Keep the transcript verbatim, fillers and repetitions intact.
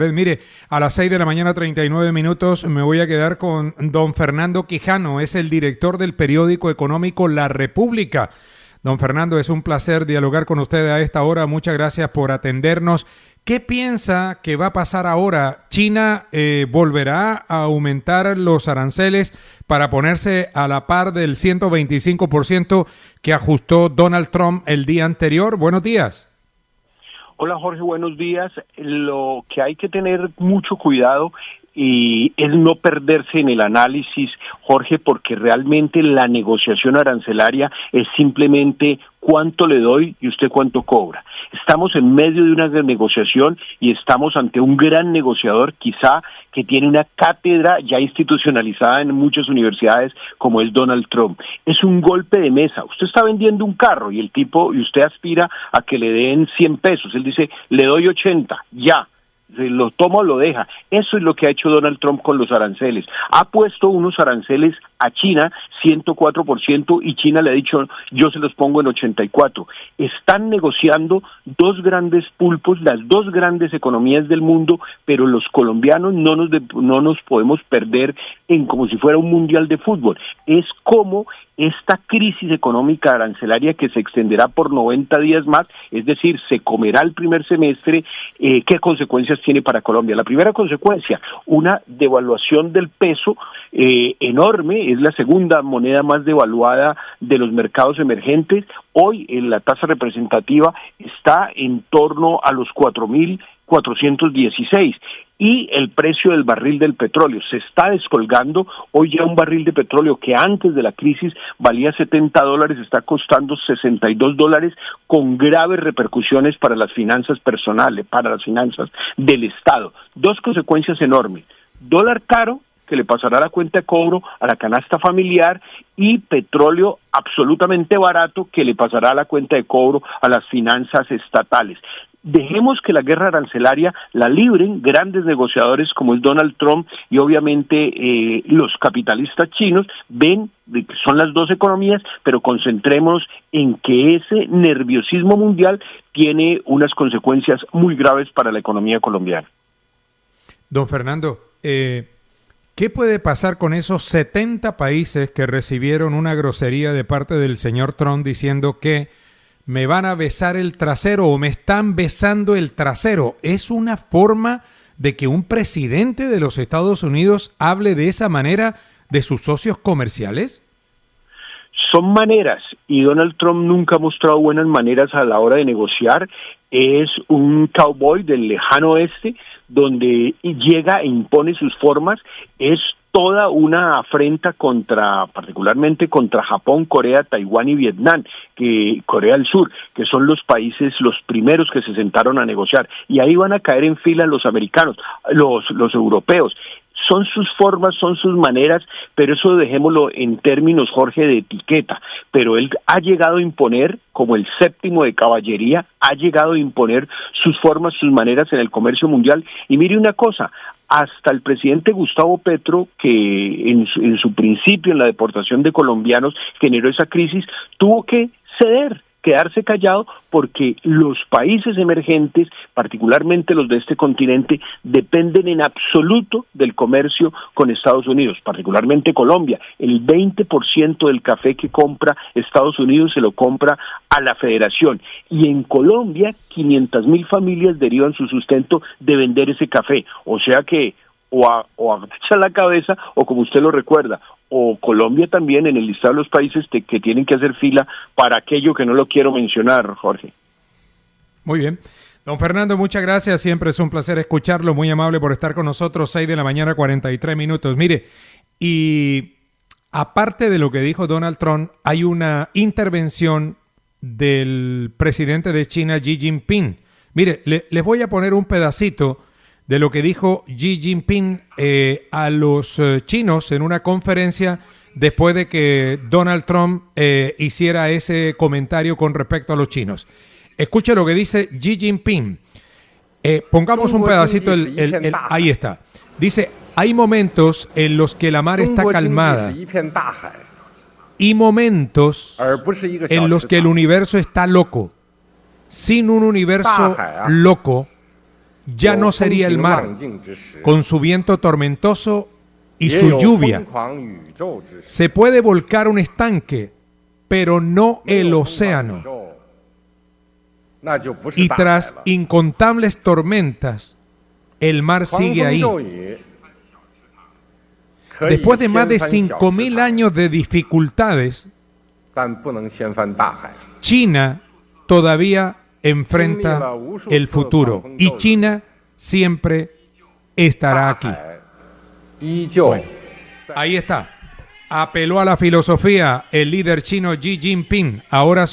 Pues mire, a las seis de la mañana, treinta y nueve minutos, me voy a quedar con don Fernando Quijano, es el director del periódico económico La República. Don Fernando, es un placer dialogar con usted a esta hora, muchas gracias por atendernos. ¿Qué piensa que va a pasar ahora? ¿China eh, volverá a aumentar los aranceles para ponerse a la par del ciento veinticinco por ciento que ajustó Donald Trump el día anterior? Buenos días. Hola Jorge, buenos días. Lo que hay que tener mucho cuidado y es no perderse en el análisis, Jorge, porque realmente la negociación arancelaria es simplemente cuánto le doy y usted cuánto cobra. Estamos en medio de una negociación y estamos ante un gran negociador, quizá que tiene una cátedra ya institucionalizada en muchas universidades, como es Donald Trump. Es un golpe de mesa. Usted está vendiendo un carro y el tipo, y usted aspira a que le den cien pesos. Él dice, le doy ochenta, ya. Lo toma o lo deja. Eso es lo que ha hecho Donald Trump con los aranceles. Ha puesto unos aranceles a China, ciento cuatro por ciento, y China le ha dicho, yo se los pongo en ochenta y cuatro. Están negociando dos grandes pulpos, las dos grandes economías del mundo, pero los colombianos no nos, de, no nos podemos perder en como si fuera un mundial de fútbol. Es como esta crisis económica arancelaria que se extenderá por noventa días más, es decir, se comerá el primer semestre, eh, ¿qué consecuencias tiene para Colombia? La primera consecuencia, una devaluación del peso eh, enorme, es la segunda moneda más devaluada de los mercados emergentes. Hoy en la tasa representativa está en torno a los cuatro mil cuatrocientos dieciséis y el precio del barril del petróleo se está descolgando. Hoy ya un barril de petróleo que antes de la crisis valía setenta dólares está costando sesenta y dos dólares, con graves repercusiones para las finanzas personales, para las finanzas del Estado. Dos consecuencias enormes: dólar caro, que le pasará la cuenta de cobro a la canasta familiar, y petróleo absolutamente barato, que le pasará la cuenta de cobro a las finanzas estatales. Dejemos que la guerra arancelaria la libren grandes negociadores como es Donald Trump y obviamente eh, los capitalistas chinos. Ven que son las dos economías, pero concentrémonos en que ese nerviosismo mundial tiene unas consecuencias muy graves para la economía colombiana. Don Fernando, eh, ¿qué puede pasar con esos setenta países que recibieron una grosería de parte del señor Trump diciendo que me van a besar el trasero o me están besando el trasero? ¿Es una forma de que un presidente de los Estados Unidos hable de esa manera de sus socios comerciales? Son maneras, y Donald Trump nunca ha mostrado buenas maneras a la hora de negociar. Es un cowboy del lejano oeste, donde llega e impone sus formas. Es toda una afrenta contra, particularmente contra Japón, Corea, Taiwán y Vietnam, que Corea del Sur, que son los países los primeros que se sentaron a negociar, y ahí van a caer en fila los americanos, los, los europeos. Son sus formas, son sus maneras, pero eso dejémoslo en términos, Jorge, de etiqueta. Pero él ha llegado a imponer, como el séptimo de caballería, ha llegado a imponer sus formas, sus maneras en el comercio mundial. Y mire una cosa, hasta el presidente Gustavo Petro, que en su, en su principio, en la deportación de colombianos, generó esa crisis, tuvo que ceder, quedarse callado, porque los países emergentes, particularmente los de este continente, dependen en absoluto del comercio con Estados Unidos, particularmente Colombia. El veinte por ciento del café que compra Estados Unidos se lo compra a la Federación, y en Colombia quinientas mil familias derivan su sustento de vender ese café. O sea que o a, o agacha la cabeza, o como usted lo recuerda, o Colombia también en el listado de los países te, que tienen que hacer fila para aquello que no lo quiero mencionar, Jorge. Muy bien. Don Fernando, muchas gracias. Siempre es un placer escucharlo. Muy amable por estar con nosotros. seis de la mañana, cuarenta y tres minutos. Mire, y aparte de lo que dijo Donald Trump, hay una intervención del presidente de China, Xi Jinping. Mire, le, les voy a poner un pedacito de lo que dijo Xi Jinping eh, a los eh, chinos en una conferencia después de que Donald Trump eh, hiciera ese comentario con respecto a los chinos. Escuche lo que dice Xi Jinping. Eh, pongamos un pedacito, el, el, el, ahí está. Dice, hay momentos en los que la mar está calmada y momentos en los que el universo está loco. Sin un universo loco, ya no sería el mar, con su viento tormentoso y su lluvia. Se puede volcar un estanque, pero no el océano. Y tras incontables tormentas, el mar sigue ahí. Después de más de cinco mil años de dificultades, China todavía enfrenta el futuro y China siempre estará aquí. Bueno, ahí está. Apeló a la filosofía el líder chino Xi Jinping. Ahora